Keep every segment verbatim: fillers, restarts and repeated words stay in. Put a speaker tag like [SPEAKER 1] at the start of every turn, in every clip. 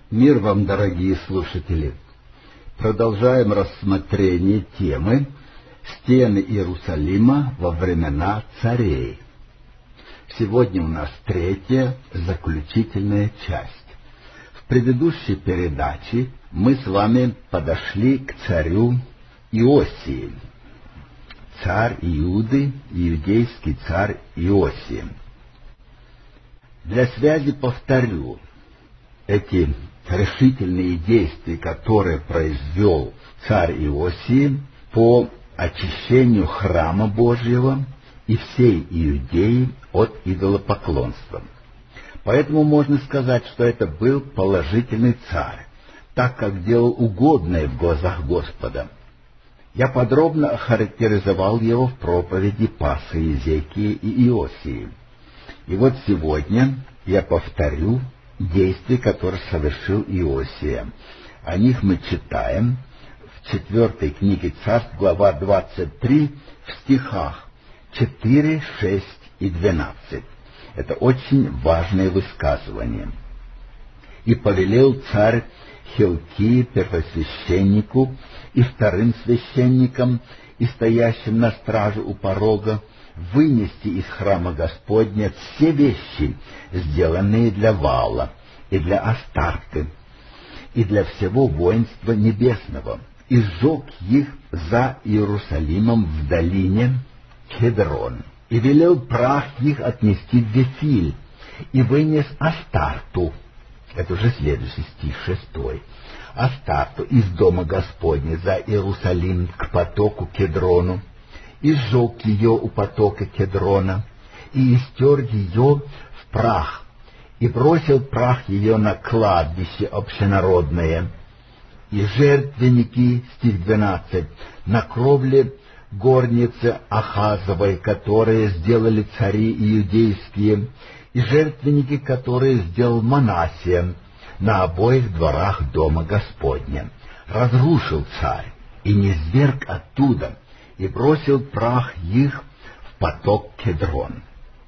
[SPEAKER 1] Мир вам, дорогие слушатели! Продолжаем рассмотрение темы «Стены Иерусалима во времена царей». Сегодня у нас третья, заключительная часть. В предыдущей передаче мы с вами подошли к царю Иосии. Царь Иуды, иудейский царь Иосия. Для связи повторю эти решительные действия, которые произвел царь Иосия по очищению храма Божьего и всей Иудеи от идолопоклонства. Поэтому можно сказать, что это был положительный царь, так как делал угодное в глазах Господа. Я подробно охарактеризовал его в проповеди Пасы, Иезекии и Иосии. И вот сегодня я повторю действия, которые совершил Иосия. О них мы читаем в четвертой книге Царств, глава двадцать три, в стихах четыре, шесть и двенадцать. Это очень важное высказывание. «И повелел царь Хилкии, первосвященнику, и вторым священникам, и стоящим на страже у порога, вынести из храма Господня все вещи, сделанные для Ваала, и для Астарты, и для всего воинства небесного, и сжег их за Иерусалимом в долине Кедрон, и велел прах их отнести в Вифиль, и вынес Астарту». Это уже следующий стих, шестой. «Астарту из дома Господня за Иерусалим к потоку Кедрону, и сжег ее у потока Кедрона, и истер ее в прах, и бросил прах ее на кладбище общенародное, и жертвенники, стих двенадцать, на кровле горницы Ахазовой, которые сделали цари иудейские, и жертвенники, которые сделал Манассия, на обоих дворах дома Господня. Разрушил царь, и низверг оттуда, и бросил прах их в поток Кедрон».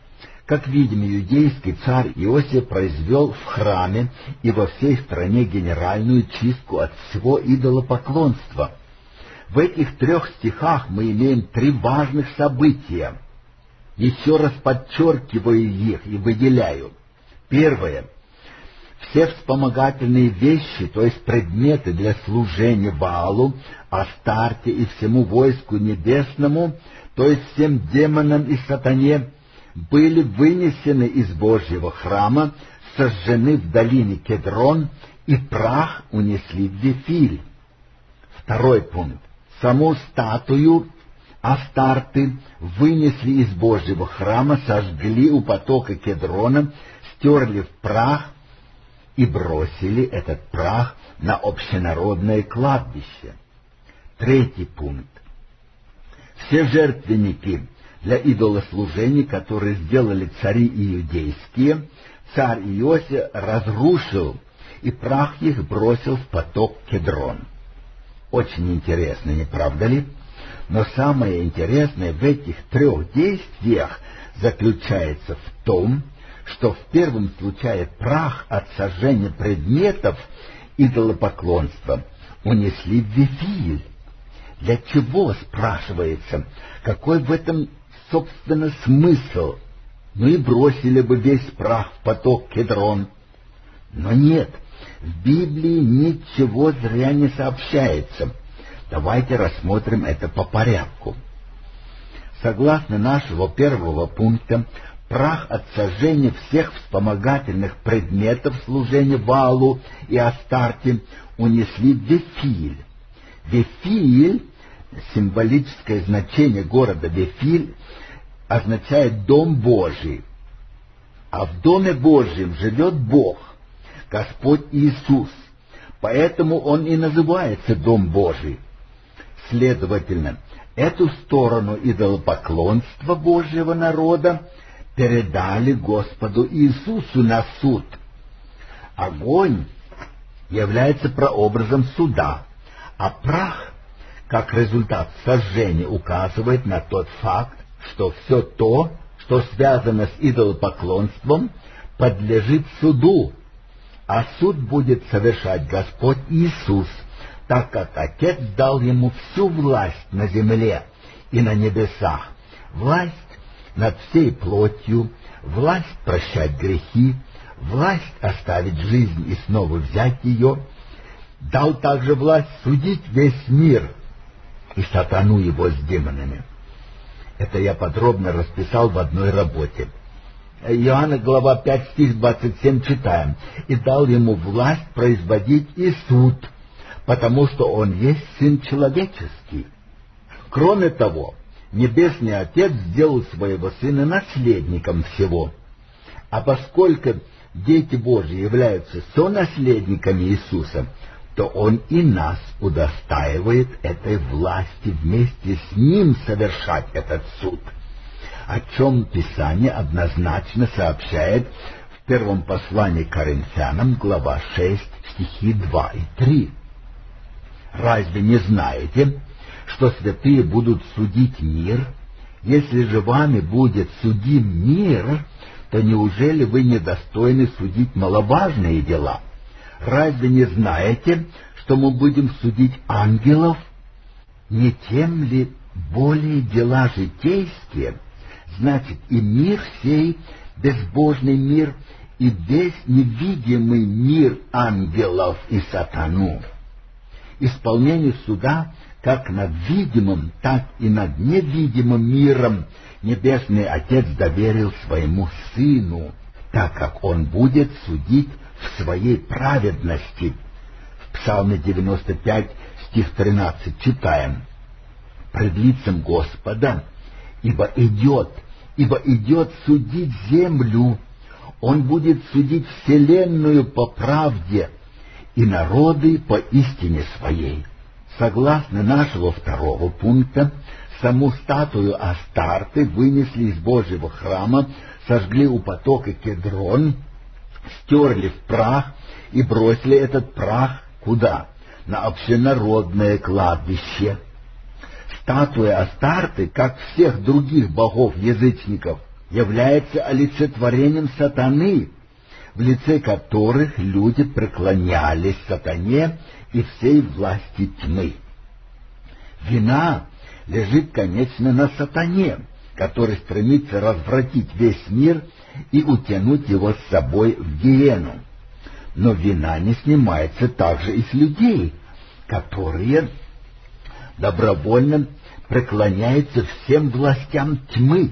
[SPEAKER 1] Как видим, иудейский царь Иосия произвел в храме и во всей стране генеральную чистку от всего идолопоклонства. В этих трех стихах мы имеем три важных события. Еще раз подчеркиваю их и выделяю. Первое. Все вспомогательные вещи, то есть предметы для служения Ваалу, Астарте и всему войску небесному, то есть всем демонам и сатане, были вынесены из Божьего храма, сожжены в долине Кедрон, и прах унесли в Вифиль. Второй пункт. Саму статую Астарты вынесли из Божьего храма, сожгли у потока Кедрона, стерли в прах и бросили этот прах на общенародное кладбище. Третий пункт. Все жертвенники для идолослужения, которые сделали цари иудейские, царь Иосия разрушил, и прах их бросил в поток Кедрон. Очень интересно, не правда ли? Но самое интересное в этих трех действиях заключается в том, что в первом случае прах от сожжения предметов идолопоклонства унесли в Вифиль. Для чего, спрашивается, какой в этом, собственно, смысл? Ну и бросили бы весь прах в поток Кедрон. Но нет, в Библии ничего зря не сообщается. Давайте рассмотрим это по порядку. Согласно нашего первого пункта, прах от сожжения всех вспомогательных предметов служения Ваалу и Астарте унесли в Вифиль. Вифиль, символическое значение города Вифиль, означает «дом Божий». А в доме Божьем живет Бог, Господь Иисус. Поэтому он и называется Дом Божий. Следовательно, эту сторону идолопоклонства Божьего народа передали Господу Иисусу на суд. Огонь является прообразом суда, а прах, как результат сожжения, указывает на тот факт, что все то, что связано с идолопоклонством, подлежит суду, а суд будет совершать Господь Иисус, так как Отец дал ему всю власть на земле и на небесах, власть над всей плотью, власть прощать грехи, власть оставить жизнь и снова взять ее, дал также власть судить весь мир и сатану его с демонами. Это я подробно расписал в одной работе. Иоанна, глава пять, стих двадцать семь, читаем. «И дал ему власть производить и суд, потому что он есть Сын Человеческий». Кроме того, Небесный Отец сделал своего Сына наследником всего. А поскольку дети Божьи являются сонаследниками Иисуса, то Он и нас удостаивает этой власти вместе с Ним совершать этот суд, о чем Писание однозначно сообщает в первом послании к Коринфянам, глава шесть, стихи два и три. «Разве не знаете, что святые будут судить мир? Если же вами будет судим мир, то неужели вы недостойны судить маловажные дела? Разве не знаете, что мы будем судить ангелов? Не тем ли более дела житейские? Значит, и мир сей, безбожный мир, и весь невидимый мир ангелов и сатану. Исполнение суда как над видимым, так и над невидимым миром Небесный Отец доверил своему Сыну, так как Он будет судить в своей праведности». В Псалме девяносто пять, стих тринадцать читаем: «Пред лицем Господа, ибо идет, ибо идет судить землю, Он будет судить вселенную по правде и народы по истине своей». Согласно нашего второго пункта, саму статую Астарты вынесли из Божьего храма, сожгли у потока Кедрон, стерли в прах и бросили этот прах куда? На общенародное кладбище. Статуя Астарты, как всех других богов-язычников, является олицетворением сатаны, в лице которых люди преклонялись сатане и всей власти тьмы. Вина лежит, конечно, на сатане, который стремится развратить весь мир и утянуть его с собой в гиену. Но вина не снимается также и с людей, которые добровольно преклоняются всем властям тьмы.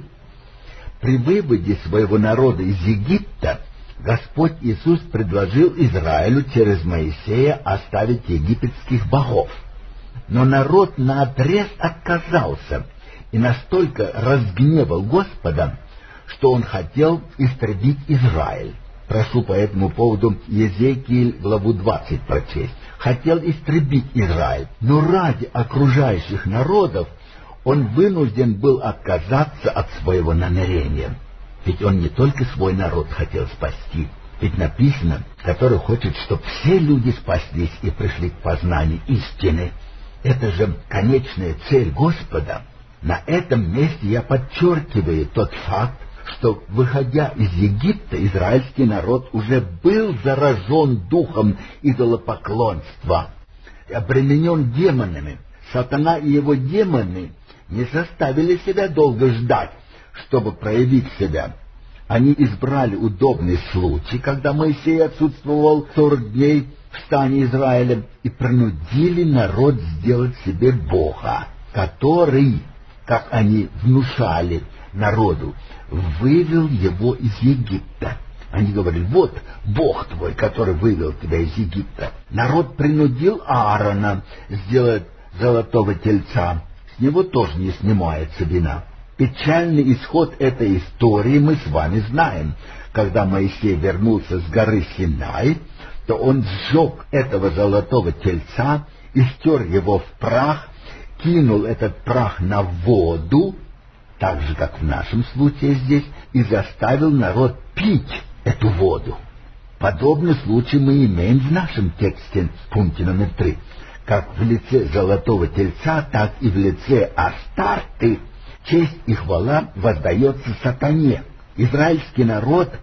[SPEAKER 1] При выводе своего народа из Египта Господь Иисус предложил Израилю через Моисея оставить египетских богов. Но народ наотрез отказался и настолько разгневал Господа, что Он хотел истребить Израиль. Прошу по этому поводу Езекииль, главу двадцать прочесть. Хотел истребить Израиль, но ради окружающих народов Он вынужден был отказаться от своего намерения. Ведь Он не только свой народ хотел спасти, ведь написано, который хочет, чтобы все люди спаслись и пришли к познанию истины. Это же конечная цель Господа. На этом месте я подчеркиваю тот факт, что, выходя из Египта, израильский народ уже был заражен духом идолопоклонства, обременен демонами. Сатана и его демоны не заставили себя долго ждать, чтобы проявить себя. Они избрали удобный случай, когда Моисей отсутствовал сорок дней в стане Израиля, и принудили народ сделать себе Бога, который, как они внушали народу, вывел его из Египта. Они говорили: вот Бог твой, который вывел тебя из Египта. Народ принудил Аарона сделать золотого тельца. С него тоже не снимается вина. Печальный исход этой истории мы с вами знаем. Когда Моисей вернулся с горы Синай, то он сжег этого золотого тельца и стер его в прах, кинул этот прах на воду, так же, как в нашем случае здесь, и заставил народ пить эту воду. Подобный случай мы имеем в нашем тексте в пункте номер три. Как в лице золотого тельца, так и в лице Астарты честь и хвала воздается сатане. Израильский народ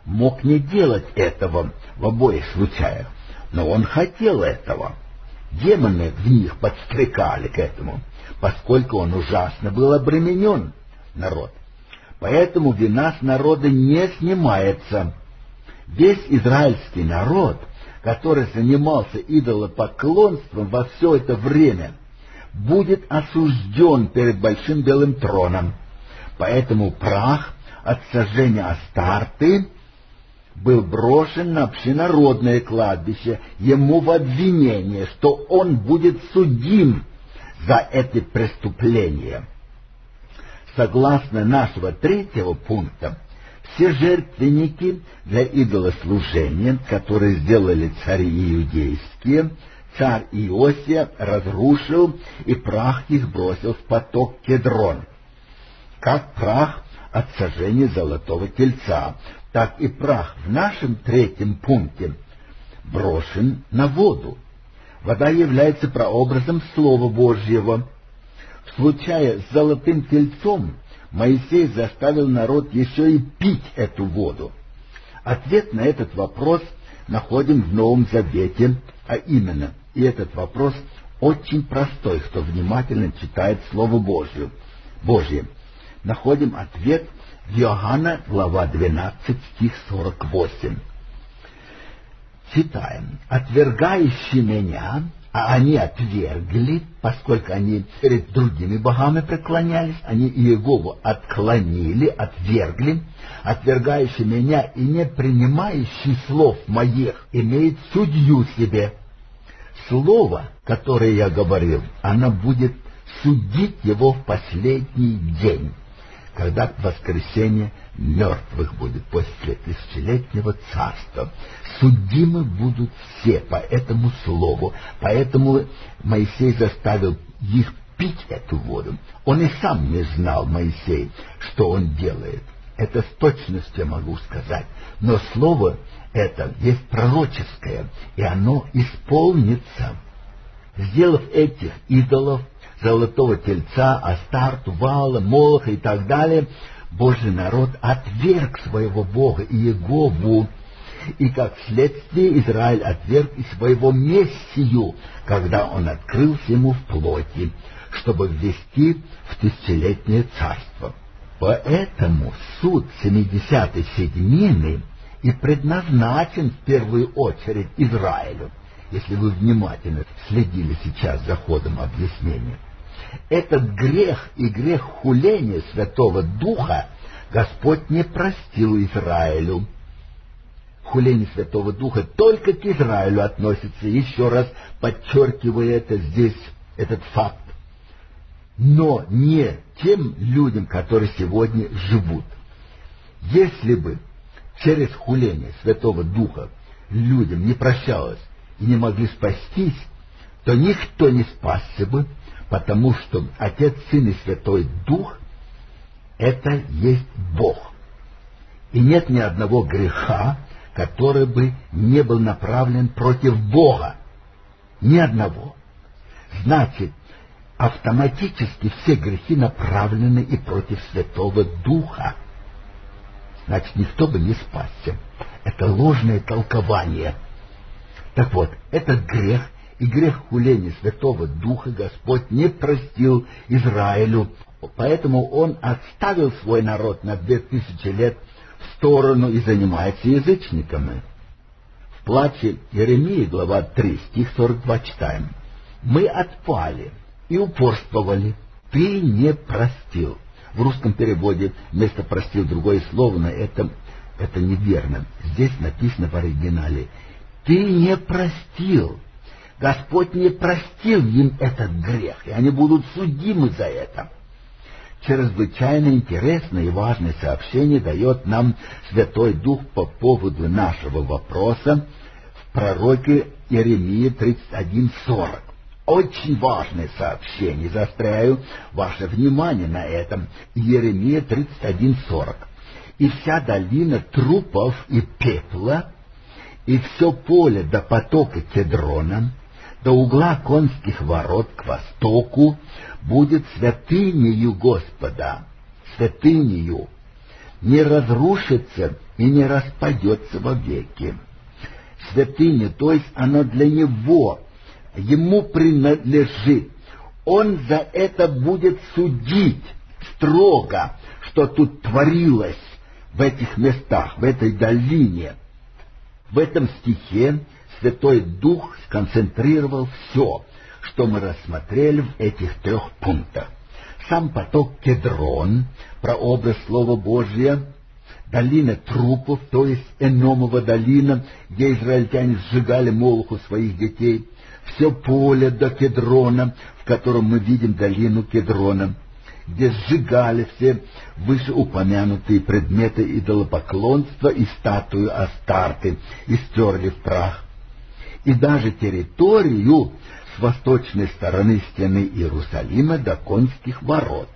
[SPEAKER 1] мог не делать этого в обоих случаях, но он хотел этого. Демоны в них подстрекали к этому, поскольку он ужасно был обременен, народ. Поэтому вина с народа не снимается. Весь израильский народ, который занимался идолопоклонством во все это время, будет осужден перед большим белым троном. Поэтому прах от сожжения Астарты был брошен на общенародное кладбище ему в обвинение, что он будет судим за эти преступления. Согласно нашего третьего пункта, все жертвенники для идолослужения, которые сделали цари иудейские, царь Иосия разрушил, и прах их бросил в поток Кедрон, как прах от сожжения золотого тельца, так и прах в нашем третьем пункте брошен на воду. Вода является прообразом Слова Божьего. В случае с золотым тельцом Моисей заставил народ еще и пить эту воду. Ответ на этот вопрос находим в Новом Завете, а именно, и этот вопрос очень простой, кто внимательно читает Слово Божье. Божье. Находим ответ в Иоанна, глава двенадцать, стих сорок восемь. Читаем. «Отвергающие меня, а они отвергли, поскольку они перед другими богами преклонялись, они Иегову отклонили, отвергли, отвергающие меня и не принимающие слов моих, имеет судью себе». Слово, которое я говорил, оно будет судить его в последний день, когда воскресение мертвых будет после тысячелетнего царства. Судимы будут все по этому слову, поэтому Моисей заставил их пить эту воду. Он и сам не знал, Моисей, что он делает. Это с точностью могу сказать, но слово это есть пророческое, и оно исполнится. Сделав этих идолов, золотого тельца, Астарту, Ваала, Молоха и так далее, Божий народ отверг своего Бога Иегову, и как следствие Израиль отверг и своего Мессию, когда он открылся ему в плоти, чтобы ввести в тысячелетнее царство. Поэтому суд семидесятой седьмины и предназначен в первую очередь Израилю, если вы внимательно следили сейчас за ходом объяснения. Этот грех и грех хуления Святого Духа Господь не простил Израилю. Хуление Святого Духа только к Израилю относится, еще раз подчеркивая это здесь, этот факт. Но не тем людям, которые сегодня живут. Если бы через хуление Святого Духа людям не прощалось и не могли спастись, то никто не спасся бы, потому что Отец, Сын и Святой Дух — это есть Бог. И нет ни одного греха, который бы не был направлен против Бога. Ни одного. Значит, автоматически все грехи направлены и против Святого Духа. Значит, никто бы не спасся. Это ложное толкование. Так вот, этот грех и грех хуления Святого Духа Господь не простил Израилю, поэтому Он отставил свой народ на две тысячи лет в сторону и занимается язычниками. В плаче Иеремии, глава три, стих сорок два читаем. «Мы отпали и упорствовали, ты не простил». В русском переводе вместо «простил» другое слово, но это, это неверно. Здесь написано в оригинале «ты не простил». Господь не простил им этот грех, и они будут судимы за это. Чрезвычайно интересное и важное сообщение дает нам Святой Дух по поводу нашего вопроса в пророке Иеремии тридцать один сорок. Очень важное сообщение, заостряю ваше внимание на этом. Иеремия тридцать один сорок. «И вся долина трупов и пепла, и все поле до потока Кедрона, до угла конских ворот к востоку, будет святынею Господа, святынею. Не разрушится и не распадется вовеки. Святыня, то есть оно для него, ему принадлежит. Он за это будет судить строго, что тут творилось в этих местах, в этой долине. В этом стихе Святой Дух сконцентрировал все, что мы рассмотрели в этих трех пунктах. Сам поток Кедрон, прообраз Слова Божия, долина трупов, то есть Эномова долина, где израильтяне сжигали молоху своих детей, все поле до Кедрона, в котором мы видим долину Кедрона, где сжигали все вышеупомянутые предметы идолопоклонства и статую Астарты и стерли в прах. И даже территорию с восточной стороны стены Иерусалима до Конских ворот.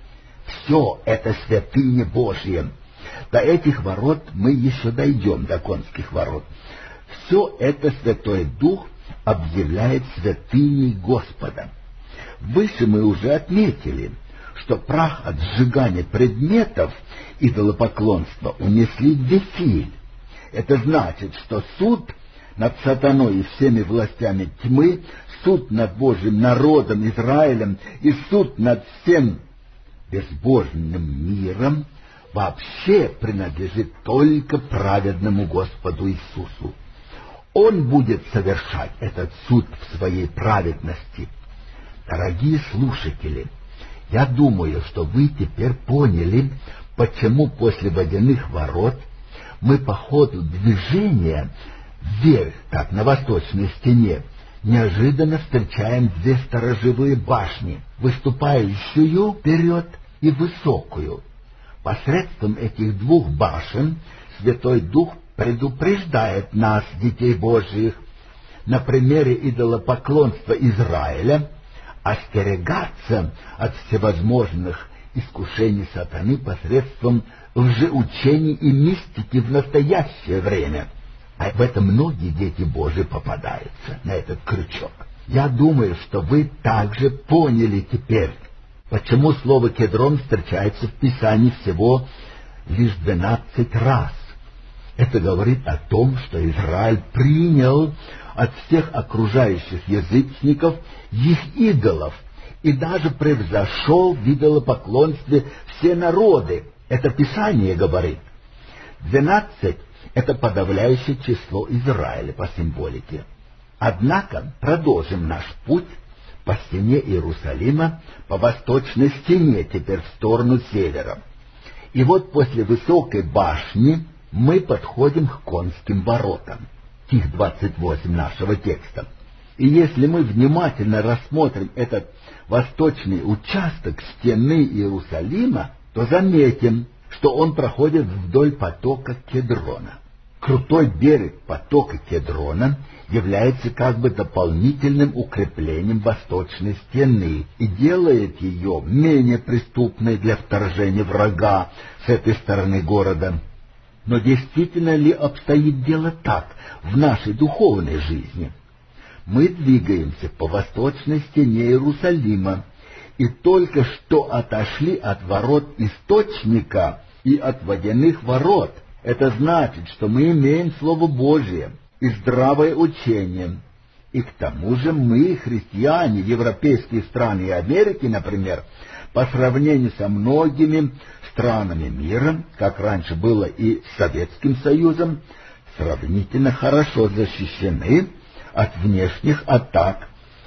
[SPEAKER 1] Все это святыня Божья. До этих ворот мы еще дойдем, до Конских ворот. Все это Святой Дух объявляет святыней Господа. Выше мы уже отметили, что прах от сжигания предметов идолопоклонства унесли в Вифиль. Это значит, что суд над сатаной и всеми властями тьмы, суд над Божьим народом Израилем и суд над всем безбожным миром вообще принадлежит только праведному Господу Иисусу. Он будет совершать этот суд в своей праведности. Дорогие слушатели, я думаю, что вы теперь поняли, почему после водяных ворот мы по ходу движения вверх, так, на восточной стене, неожиданно встречаем две сторожевые башни, выступающую вперед и высокую. Посредством этих двух башен Святой Дух предупреждает нас, детей Божьих, на примере идолопоклонства Израиля, остерегаться от всевозможных искушений сатаны посредством лжеучений и мистики в настоящее время. А в этом многие дети Божьи попадаются, на этот крючок. Я думаю, что вы также поняли теперь, почему слово «кедрон» встречается в Писании всего лишь двенадцать раз. Это говорит о том, что Израиль принял от всех окружающих язычников их идолов и даже превзошел в идолопоклонстве все народы. Это Писание говорит. Двенадцать — это подавляющее число Израиля по символике. Однако продолжим наш путь по стене Иерусалима, по восточной стене, теперь в сторону севера. И вот после высокой башни мы подходим к Конским воротам. Стих двадцать восемь нашего текста. И если мы внимательно рассмотрим этот восточный участок стены Иерусалима, то заметим, что он проходит вдоль потока Кедрона. Крутой берег потока Кедрона является как бы дополнительным укреплением восточной стены и делает ее менее преступной для вторжения врага с этой стороны города. Но действительно ли обстоит дело так в нашей духовной жизни? Мы двигаемся по восточной стене Иерусалима и только что отошли от ворот источника и от водяных ворот. Это значит, что мы имеем Слово Божие и здравое учение. И к тому же мы, христиане, европейские страны и Америки, например, по сравнению со многими странами мира, как раньше было и с Советским Союзом, сравнительно хорошо защищены от внешних атак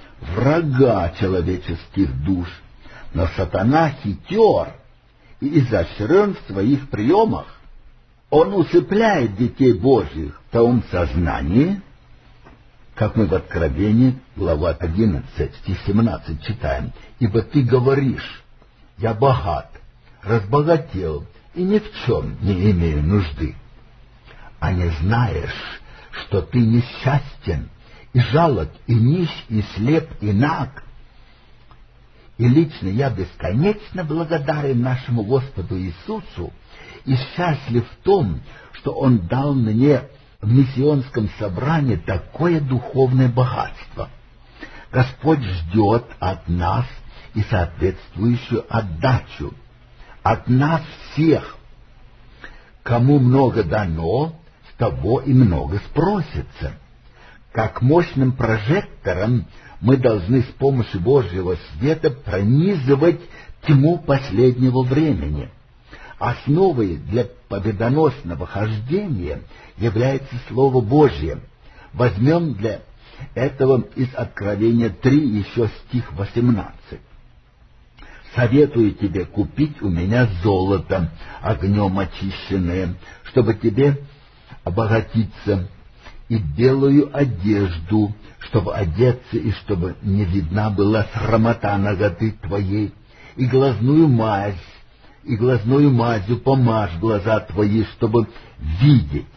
[SPEAKER 1] врага человеческих душ. Но сатана хитер и изощрен в своих приемах. Он усыпляет детей Божьих в том сознании, как мы в Откровении, глава одиннадцать, стих семнадцать читаем: «Ибо ты говоришь, я богат, разбогател и ни в чем не имею нужды, а не знаешь, что ты несчастен, и жалок, и нищ, и слеп, и наг. И лично я бесконечно благодарен нашему Господу Иисусу и счастлив в том, что Он дал мне в миссионском собрании такое духовное богатство. Господь ждет от нас и соответствующую отдачу, от нас всех. Кому много дано, с того и много спросится. Как мощным прожектором мы должны с помощью Божьего света пронизывать тьму последнего времени. Основой для победоносного хождения является Слово Божье. Возьмем для этого из Откровения три еще стих восемнадцать. «Советую тебе купить у меня золото, огнем очищенное, чтобы тебе обогатиться, и белую одежду, чтобы одеться, и чтобы не видна была срамота наготы твоей, и глазную мазь, и глазную мазью помажь глаза твои, чтобы видеть».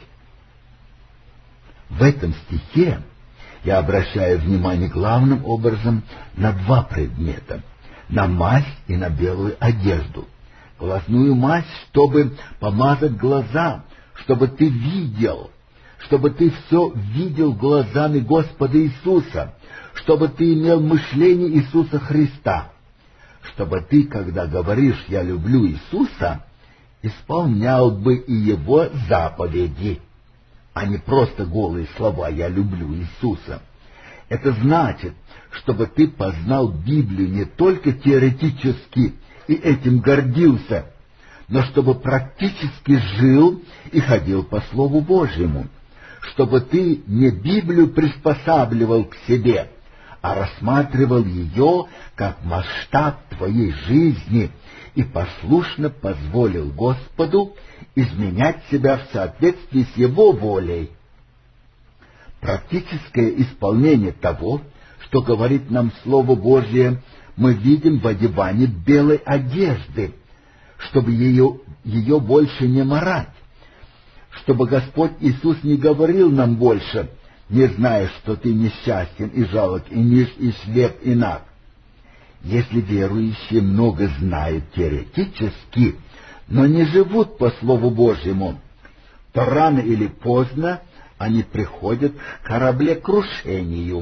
[SPEAKER 1] В этом стихе я обращаю внимание главным образом на два предмета — на мазь и на белую одежду. Глазную мазь, чтобы помазать глаза, чтобы ты видел, чтобы ты все видел глазами Господа Иисуса, чтобы ты имел мышление Иисуса Христа, чтобы ты, когда говоришь «я люблю Иисуса», исполнял бы и Его заповеди, а не просто голые слова «я люблю Иисуса». Это значит, чтобы ты познал Библию не только теоретически и этим гордился, но чтобы практически жил и ходил по Слову Божьему, чтобы ты не Библию приспосабливал к себе, а рассматривал ее как масштаб твоей жизни и послушно позволил Господу изменять себя в соответствии с Его волей. Практическое исполнение того, что говорит нам Слово Божье, мы видим в одевании белой одежды, чтобы ее, ее больше не марать, чтобы Господь Иисус не говорил нам больше: «Не знаешь, что ты несчастен и жалок, и ниж, и слеп, и наг». Если верующие много знают теоретически, но не живут по Слову Божьему, то рано или поздно они приходят к кораблекрушению.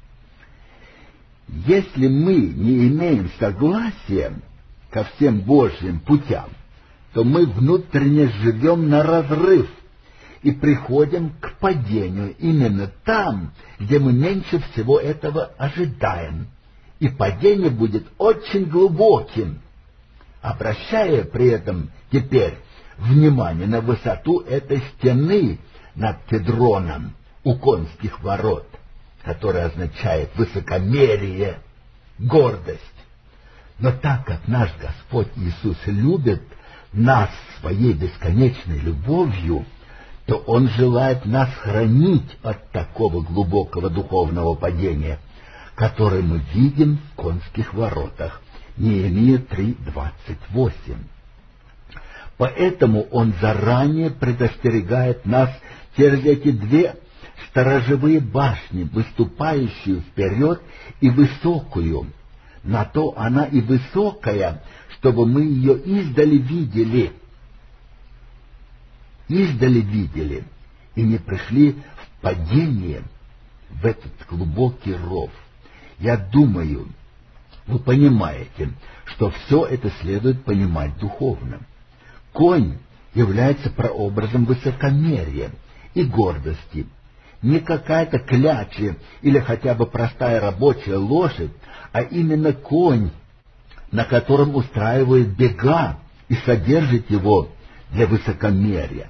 [SPEAKER 1] Если мы не имеем согласия ко всем Божьим путям, то мы внутренне живем на разрыв и приходим к падению именно там, где мы меньше всего этого ожидаем. И падение будет очень глубоким, обращая при этом теперь внимание на высоту этой стены над Кедроном у конских ворот, которая означает высокомерие, гордость. Но так как наш Господь Иисус любит нас своей бесконечной любовью, то Он желает нас хранить от такого глубокого духовного падения, которое мы видим в конских воротах. Неемия три двадцать восемь. Поэтому Он заранее предостерегает нас через эти две сторожевые башни, выступающую вперед и высокую. На то она и высокая, чтобы мы ее издали видели. Издали видели, и не пришли в падение, в этот глубокий ров. Я думаю, вы понимаете, что все это следует понимать духовно. Конь является прообразом высокомерия и гордости. Не какая-то кляча или хотя бы простая рабочая лошадь, а именно конь, на котором устраивает бега и содержит его для высокомерия.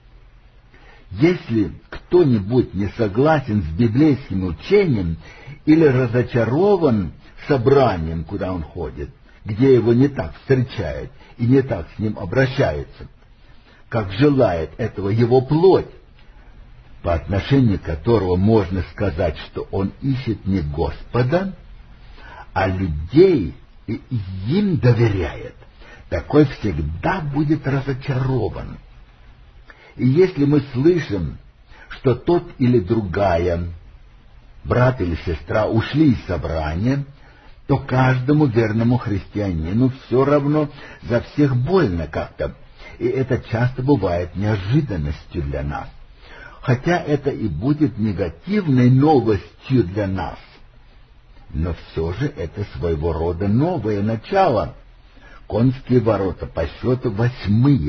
[SPEAKER 1] Если кто-нибудь не согласен с библейским учением или разочарован собранием, куда он ходит, где его не так встречают и не так с ним обращаются, как желает этого его плоть, по отношению к которого можно сказать, что он ищет не Господа, а людей и им доверяет, такой всегда будет разочарован. И если мы слышим, что тот или другая, брат или сестра, ушли из собрания, то каждому верному христианину все равно за всех больно как-то, и это часто бывает неожиданностью для нас. Хотя это и будет негативной новостью для нас, но все же это своего рода новое начало. Конские ворота по счету восьмые,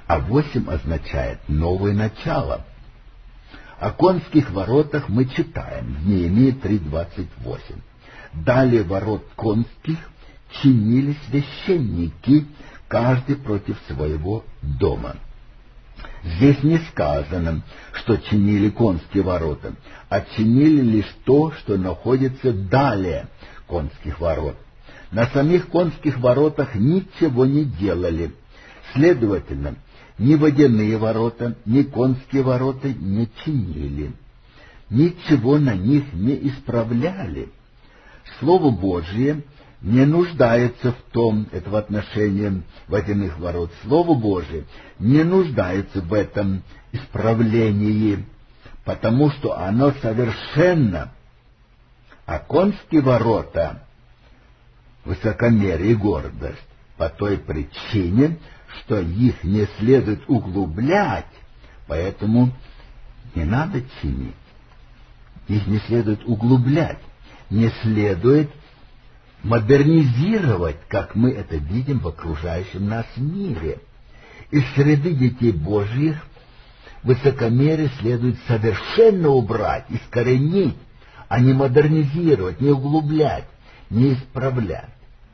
[SPEAKER 1] а восемь означает новое начало. О конских воротах мы читаем в Неемии три двадцать восемь. Далее ворот конских чинили священники, каждый против своего дома. Здесь не сказано, что чинили конские ворота, а чинили лишь то, что находится далее конских ворот. На самих конских воротах ничего не делали. Следовательно, ни водяные ворота, ни конские ворота не чинили. Ничего на них не исправляли. Слово Божие не нуждается в том, это в отношении водяных ворот, Слово Божие не нуждается в этом исправлении, потому что оно совершенно. А конские ворота — высокомерие и гордость, по той причине, что их не следует углублять, поэтому не надо чинить. Их не следует углублять, не следует модернизировать, как мы это видим в окружающем нас мире. Из среды детей Божьих высокомерие следует совершенно убрать, искоренить, а не модернизировать, не углублять, не исправлять.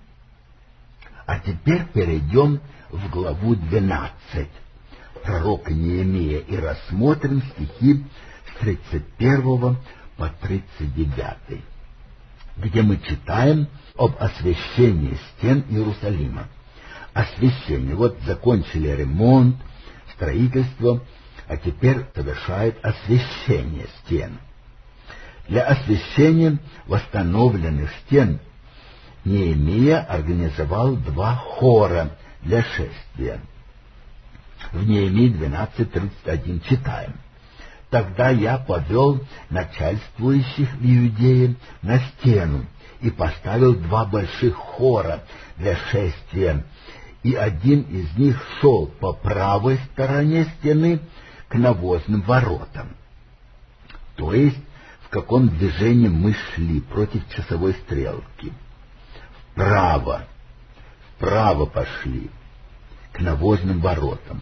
[SPEAKER 1] А теперь перейдем в главу двенадцать пророка Неемия и рассмотрим стихи с тридцать первого по тридцать девятый, где мы читаем об освящении стен Иерусалима. Освящение. Вот закончили ремонт, строительство, а теперь совершают освящение стен. Для освящения восстановленных стен Неемия организовал два хора для шествия. В Неемии двенадцать тридцать один читаем: «Тогда я повел начальствующих в Иудее на стену и поставил два больших хора для шествия, и один из них шел по правой стороне стены к навозным воротам». То есть, в каком движении мы шли против часовой стрелки? Вправо, вправо пошли, к навозным воротам.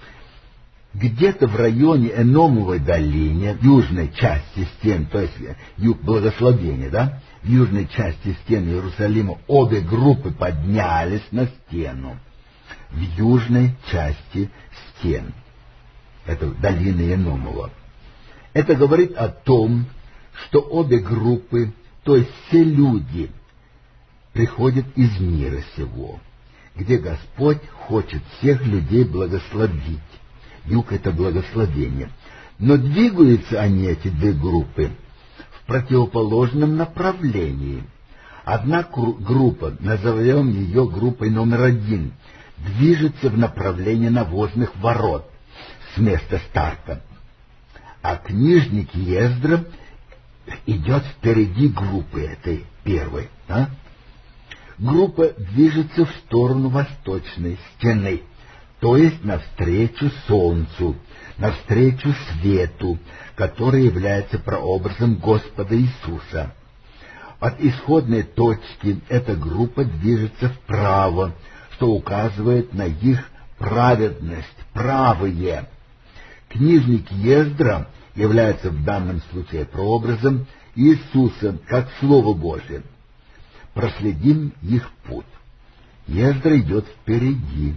[SPEAKER 1] Где-то в районе Эномовой долины, в южной части стен, то есть юг благословения, да, в южной части стен Иерусалима обе группы поднялись на стену. В южной части стен, это долина Эномова. Это говорит о том, что обе группы, то есть все люди, приходят из мира сего, где Господь хочет всех людей благословить. Юг — это благословение. Но двигаются они, эти две группы, в противоположном направлении. Одна группа, назовем ее группой номер один, движется в направлении навозных ворот с места старта. А книжник Ездра идет впереди группы этой первой. А? Группа движется в сторону восточной стены, то есть навстречу солнцу, навстречу свету, который является прообразом Господа Иисуса. От исходной точки эта группа движется вправо, что указывает на их праведность, правые. Книжник Ездра является в данном случае прообразом Иисуса, как Слово Божие. Проследим их путь. Ездра идет впереди.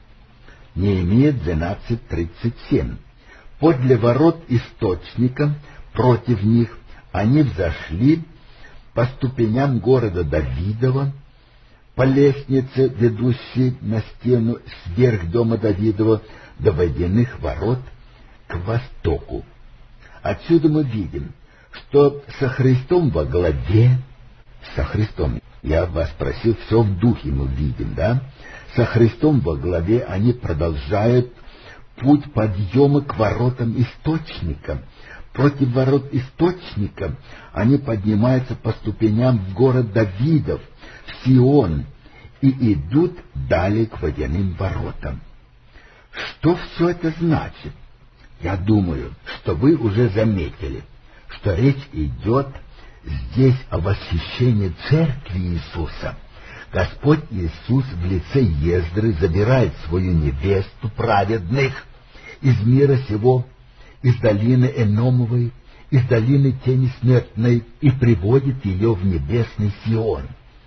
[SPEAKER 1] Неемия двенадцать тридцать семь. Подле ворот источника, против них, они взошли по ступеням города Давидова, по лестнице, ведущей на стену сверх дома Давидова, до водяных ворот к востоку. Отсюда мы видим, что со Христом во главе, со Христом, я вас просил, все в духе мы видим, да? Со Христом во главе они продолжают путь подъема к воротам источника. Против ворот источника они поднимаются по ступеням в город Давидов, в Сион, и идут далее к водяным воротам. Что все это значит? Я думаю, что вы уже заметили, что речь идет здесь о восхищении Церкви Иисуса, Господь Иисус в лице Ездры забирает свою невесту праведных из мира сего, из долины Эномовой, из долины тени смертной, и приводит ее в небесный Сион.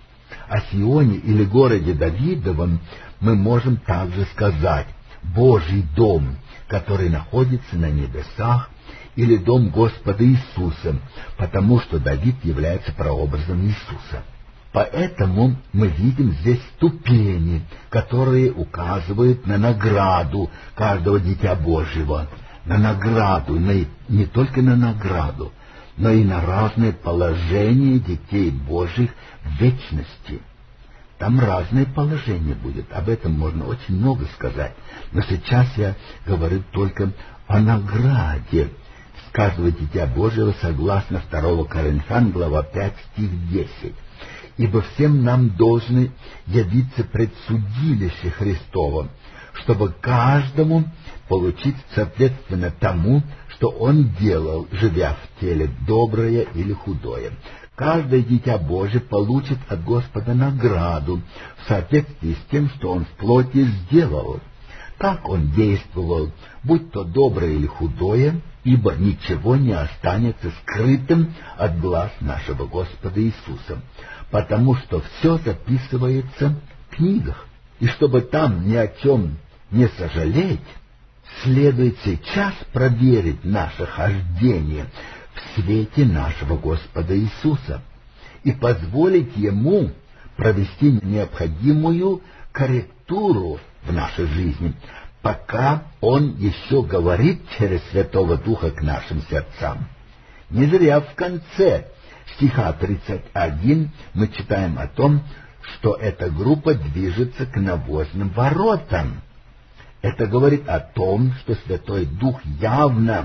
[SPEAKER 1] О Сионе или городе Давидовом мы можем также сказать Божий дом, который находится на небесах, или дом Господа Иисуса, потому что Давид является прообразом Иисуса. Поэтому мы видим здесь ступени, которые указывают на награду каждого дитя Божьего, на награду, на, не только на награду, но и на разные положения детей Божьих в вечности. Там разное положение будет, об этом можно очень много сказать, но сейчас я говорю только о награде каждого дитя Божьего согласно второго Коринфян, глава пять, стих десять. Ибо всем нам должны явиться пред судилище Христово, чтобы каждому получить соответственно тому, что он делал, живя в теле, доброе или худое. Каждое дитя Божие получит от Господа награду в соответствии с тем, что он в плоти сделал, как он действовал, будь то доброе или худое, ибо ничего не останется скрытым от глаз нашего Господа Иисуса, потому что все записывается в книгах, и чтобы там ни о чем не сожалеть, следует сейчас проверить наше хождение в свете нашего Господа Иисуса и позволить Ему провести необходимую корректуру в нашей жизни, пока Он еще говорит через Святого Духа к нашим сердцам. Не зря в конце стиха тридцать один мы читаем о том, что эта группа движется к навозным воротам. Это говорит о том, что Святой Дух явно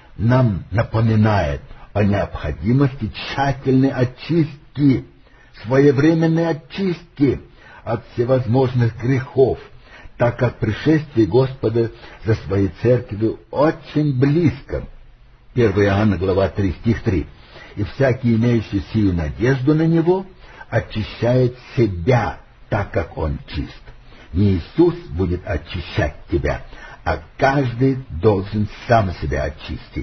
[SPEAKER 1] нам напоминает о необходимости тщательной очистки, своевременной очистки от всевозможных грехов, так как пришествие Господа за своей церковью очень близко. первое Иоанна, глава три, стих три. И всякий, имеющий сию надежду на Него, очищает себя, так как Он чист. Не Иисус будет очищать тебя, а каждый должен сам себя очистить.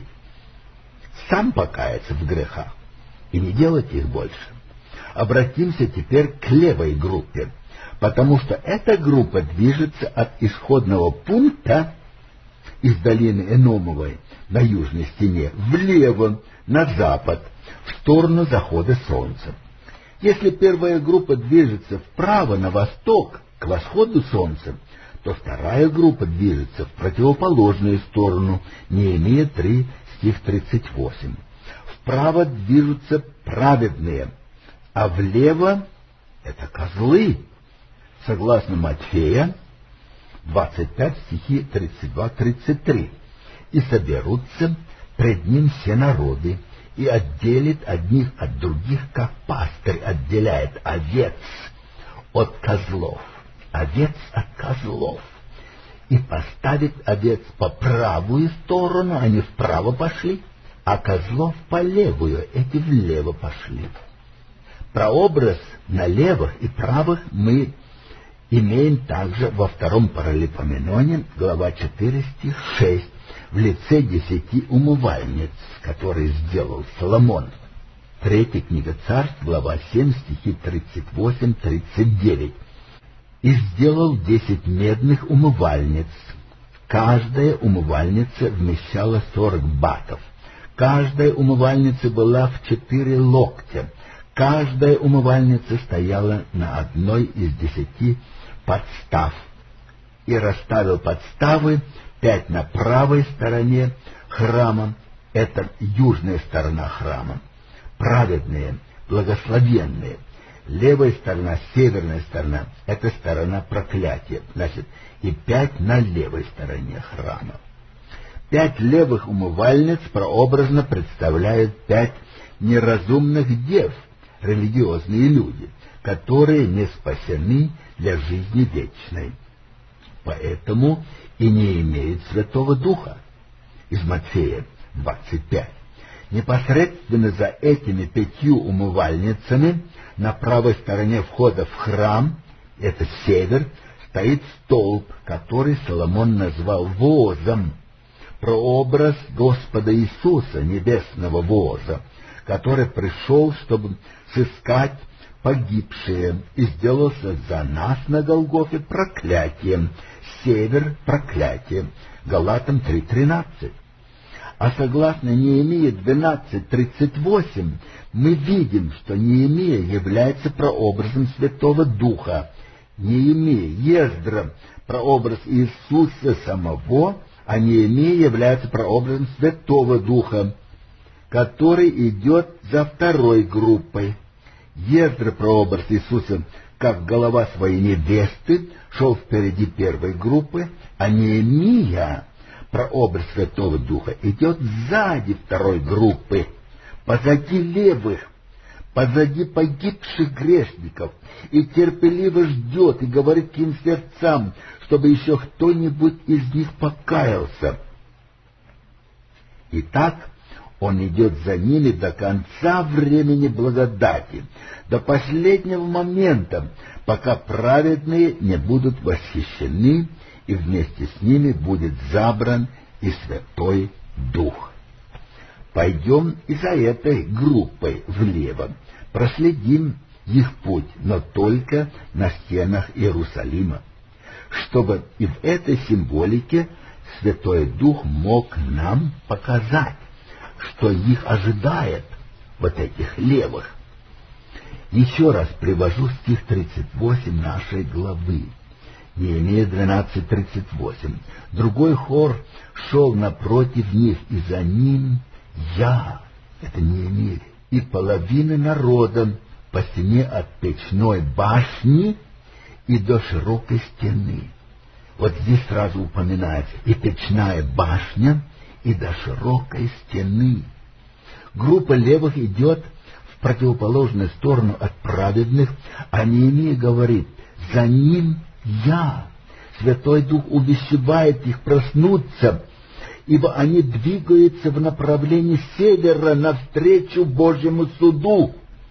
[SPEAKER 1] Сам покаяться в грехах и не делать их больше. Обратимся теперь к левой группе, потому что эта группа движется от исходного пункта из долины Эномовой на южной стене влево, на запад, в сторону захода солнца. Если первая группа движется вправо, на восток, к восходу солнца, то вторая группа движется в противоположную сторону, Неемия три, стих тридцать восемь. Вправо движутся праведные, а влево — это козлы, согласно Матфея двадцать пять, стихи тридцать два тридцать три. «И соберутся пред ним все народы, и отделит одних от других, как пастырь отделяет овец от козлов». Овец от козлов. И поставит овец по правую сторону, они вправо пошли, а козлов по левую, эти влево пошли. Прообраз на левых и правых мы имеем также во втором Паралипоменоне, глава четыре, стих шесть, в лице десяти умывальниц, которые сделал Соломон. Третья книга Царств, глава семь, стихи тридцать восемь тридцать девять. «И сделал десять медных умывальниц. Каждая умывальница вмещала сорок батов. Каждая умывальница была в четыре локтя. Каждая умывальница стояла на одной из десяти подстав. И расставил подставы пять на правой стороне храма, это южная сторона храма, праведные, благословенные. Левая сторона, северная сторона, это сторона проклятия, значит, и пять на левой стороне храма. Пять левых умывальниц прообразно представляют пять неразумных дев, религиозные люди, которые не спасены для жизни вечной. Поэтому и не имеют Святого Духа. Из Матфея двадцать пять. Непосредственно за этими пятью умывальницами на правой стороне входа в храм, это север, стоит столб, который Соломон назвал возом, прообраз Господа Иисуса, небесного воза, который пришел, чтобы сыскать погибшие, и сделался за нас на Голгофе проклятием, север проклятием, Галатам три тринадцать. А согласно Неемии двенадцать тридцать восемь, мы видим, что Неемия является прообразом Святого Духа. Неемия, Ездра — прообраз Иисуса самого, а Неемия является прообразом Святого Духа, который идет за второй группой. Ездра — прообраз Иисуса как голова своей невесты, шел впереди первой группы, а Неемия — прообраз Святого Духа, идет сзади второй группы, позади левых, позади погибших грешников, и терпеливо ждет и говорит к им сердцам, чтобы еще кто-нибудь из них покаялся. Итак, он идет за ними до конца времени благодати, до последнего момента, пока праведные не будут восхищены, и вместе с ними будет забран и Святой Дух. Пойдем и за этой группой влево, проследим их путь, но только на стенах Иерусалима, чтобы и в этой символике Святой Дух мог нам показать, что их ожидает, вот этих левых. Еще раз привожу стих тридцать восемь нашей главы. Неемия двенадцать тридцать восемь. Другой хор шел напротив них, и за ним я, это Неемия, и половина народа по стене от печной башни и до широкой стены. Вот здесь сразу упоминается и печная башня, и до широкой стены. Группа левых идет в противоположную сторону от праведных, а Неемия говорит: за ним я. Святой Дух увещевает их проснуться, ибо они двигаются в направлении севера навстречу Божьему суду.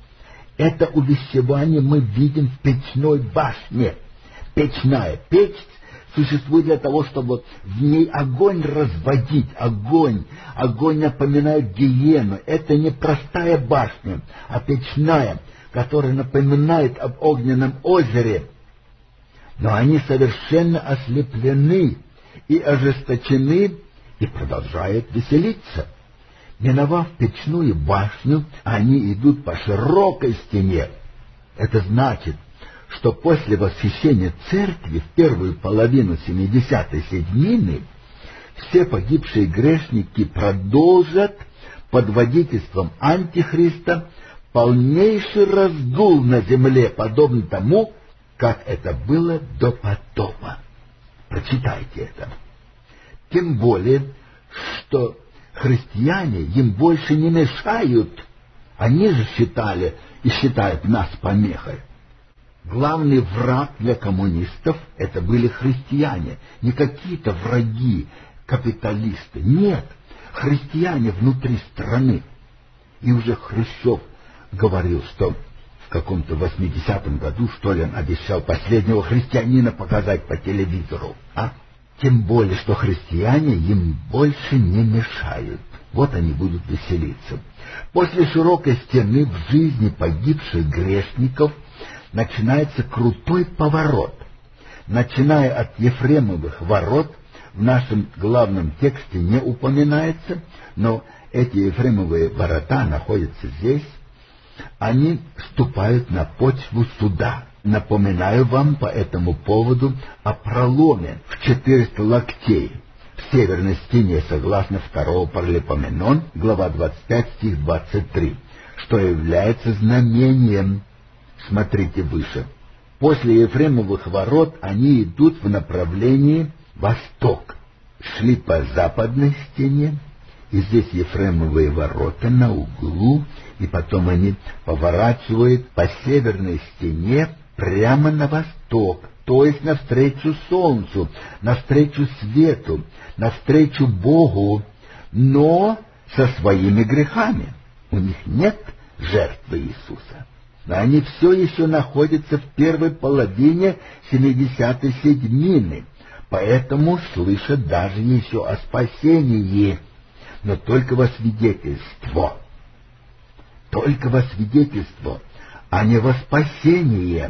[SPEAKER 1] Это увещевание мы видим в печной башне. Печная печь существует для того, чтобы в ней огонь разводить. Огонь. Огонь напоминает гиену. Это не простая башня, а печная, которая напоминает об огненном озере. Но они совершенно ослеплены и ожесточены, и продолжают веселиться. Миновав печную башню, они идут по широкой стене. Это значит, что после восхищения церкви в первую половину семидесятой седьмины все погибшие грешники продолжат под водительством Антихриста полнейший разгул на земле, подобно тому, как это было до потопа. Прочитайте это. Тем более, что христиане им больше не мешают. Они же считали и считают нас помехой. Главный враг для коммунистов — это были христиане, не какие-то враги, капиталисты. Нет, христиане внутри страны. И уже Хрущев говорил, что в каком-то восьмидесятом году, что ли, он обещал последнего христианина показать по телевизору. А? Тем более, что христиане им больше не мешают. Вот они будут веселиться. После широкой стены в жизни погибших грешников начинается крутой поворот. Начиная от Ефремовых ворот, в нашем главном тексте не упоминается, но эти Ефремовые ворота находятся здесь. Они ступают на почву суда. Напоминаю вам по этому поводу о проломе в четыреста локтей в северной стене, согласно второго Паралипоменон, глава двадцать пять, стих двадцать три, что является знамением. Смотрите выше. После Ефремовых ворот они идут в направлении восток. Шли по западной стене, и здесь Ефремовые ворота на углу, и потом они поворачивают по северной стене прямо на восток, то есть навстречу солнцу, навстречу свету, навстречу Богу, но со своими грехами. У них нет жертвы Иисуса. Но они все еще находятся в первой половине семидесятой седьмины, поэтому слышат даже еще о спасении, но только во свидетельство. Только во свидетельство, а не во спасение.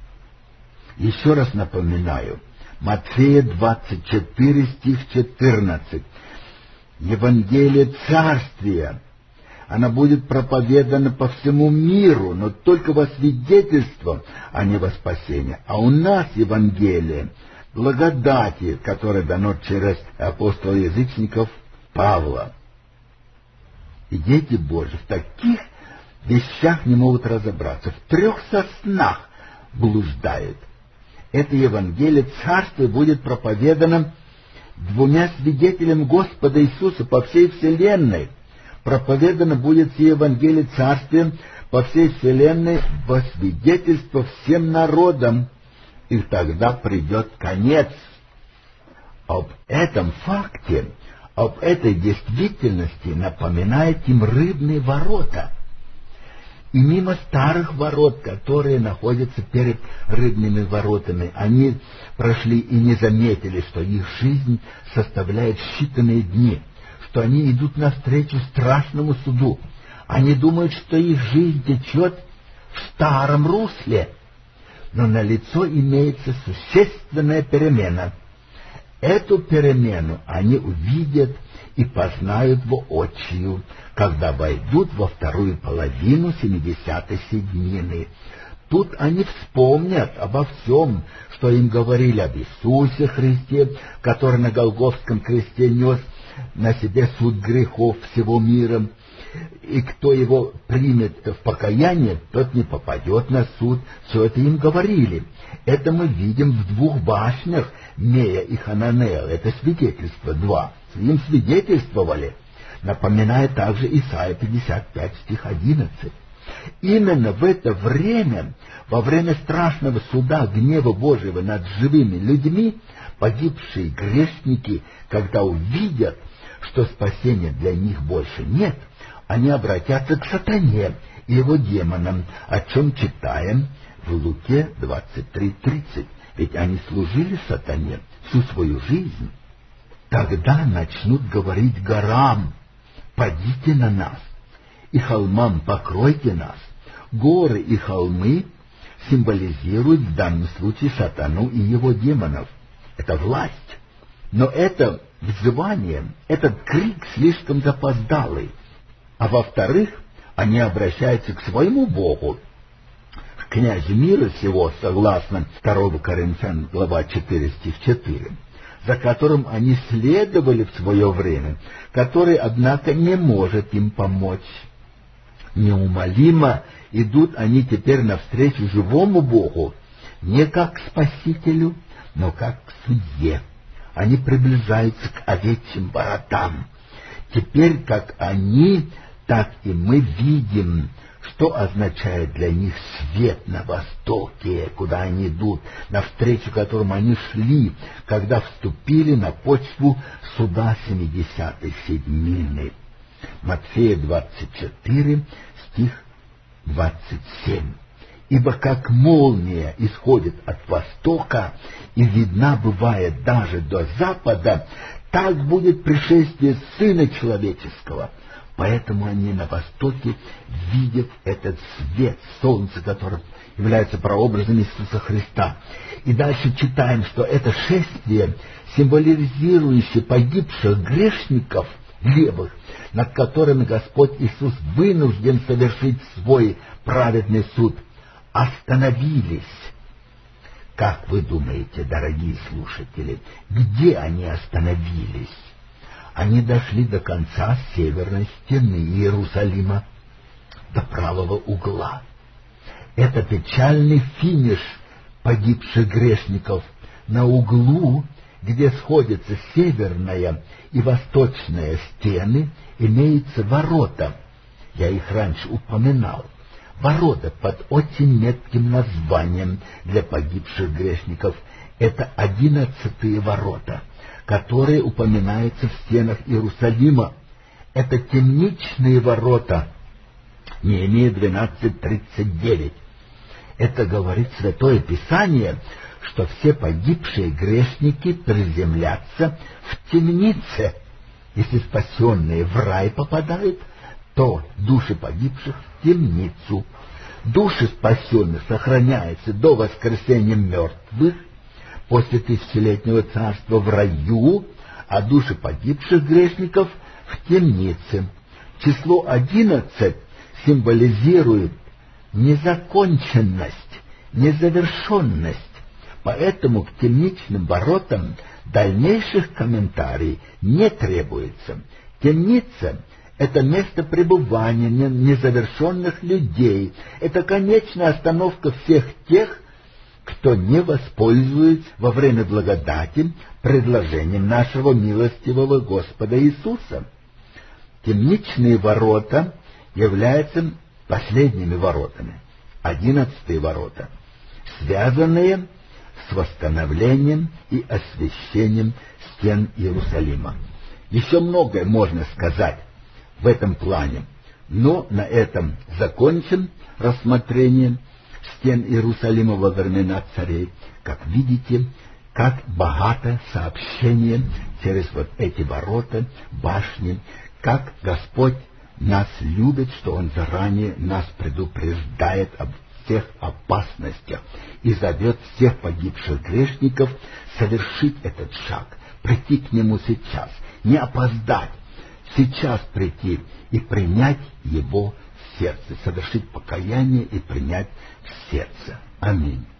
[SPEAKER 1] Еще раз напоминаю, Матфея двадцать четыре, стих четырнадцать. Евангелие Царствия, она будет проповедана по всему миру, но только во свидетельство, а не во спасение. А у нас Евангелие благодати, которое дано через апостола язычников Павла. И дети Божьи в таких вещах не могут разобраться. В трех соснах блуждают. Это Евангелие Царствия будет проповедано двумя свидетелями Господа Иисуса по всей вселенной. Проповедано будет все Евангелие Царствия по всей вселенной во свидетельство всем народам, и тогда придет конец. Об этом факте, об этой действительности напоминает им рыбные ворота. И мимо старых ворот, которые находятся перед рыбными воротами, они прошли и не заметили, что их жизнь составляет считанные дни, что они идут навстречу страшному суду. Они думают, что их жизнь течет в старом русле, но налицо имеется существенная перемена. Эту перемену они увидят и познают воочию, когда войдут во вторую половину семидесятой седьмины. Тут они вспомнят обо всем, что им говорили об Иисусе Христе, который на Голгофском кресте нес на себе суд грехов всего мира, и кто его примет в покаяние, тот не попадет на суд. Все это им говорили. Это мы видим в двух башнях, Нея и Хананея. Это свидетельство два. Им свидетельствовали. Напоминает также Исайя пятьдесят пять, стих одиннадцать. Именно в это время, во время страшного суда гнева Божьего над живыми людьми, погибшие грешники, когда увидят, что спасения для них больше нет, они обратятся к сатане и его демонам, о чем читаем в Луке двадцать три тридцать. Ведь они служили сатане всю свою жизнь. Тогда начнут говорить горам: «Падите на нас», и холмам: «Покройте нас». Горы и холмы символизируют в данном случае сатану и его демонов. Это власть. Но это взывание, этот крик слишком запоздалый. А во-вторых, они обращаются к своему Богу, к князю мира сего, согласно второго Коринфянам, глава четыре, стих четыре, за которым они следовали в свое время, который, однако, не может им помочь. Неумолимо идут они теперь навстречу живому Богу, не как к Спасителю, но как к судье. Они приближаются к овечьим воротам. Теперь как они, так и мы видим, что означает для них свет на востоке, куда они идут, навстречу которому они шли, когда вступили на почву суда семидесятой седьмины. Матфея двадцать четыре, стих двадцать семь. Ибо как молния исходит от востока и видна бывает даже до запада, так будет пришествие Сына Человеческого. Поэтому они на востоке видят этот свет, солнце, которое является прообразом Иисуса Христа. И дальше читаем, что это шествие, символизирующее погибших грешников, левых, над которыми Господь Иисус вынужден совершить свой праведный суд, остановились. Как вы думаете, дорогие слушатели, где они остановились? Они дошли до конца северной стены Иерусалима, до правого угла. Это печальный финиш погибших грешников. На углу, где сходятся северная и восточная стены, имеются ворота. Я их раньше упоминал. Ворота под очень метким названием для погибших грешников. Это одиннадцатые ворота, которые упоминаются в стенах Иерусалима. Это темничные ворота. Неемия двенадцать тридцать девять. Это говорит Святое Писание, что все погибшие грешники приземлятся в темнице. Если спасенные в рай попадают, то души погибших в темницу. Души спасенных сохраняются до воскресения мертвых, после тысячелетнего царства в раю, а души погибших грешников в темнице. Число одиннадцать символизирует незаконченность, незавершенность. Поэтому к темничным воротам дальнейших комментариев не требуется. Темница — это место пребывания незавершенных людей. Это конечная остановка всех тех, кто не воспользуется во время благодати предложением нашего милостивого Господа Иисуса. Темничные ворота являются последними воротами, одиннадцатые ворота, связанные с восстановлением и освящением стен Иерусалима. Еще многое можно сказать в этом плане, но на этом закончим рассмотрение стен Иерусалима во времена царей. Как видите, как богато сообщение через вот эти ворота, башни, как Господь нас любит, что Он заранее нас предупреждает об всех опасностях и зовет всех погибших грешников совершить этот шаг, прийти к Нему сейчас, не опоздать, сейчас прийти и принять Его в сердце, совершить покаяние и принять в сердце. Аминь.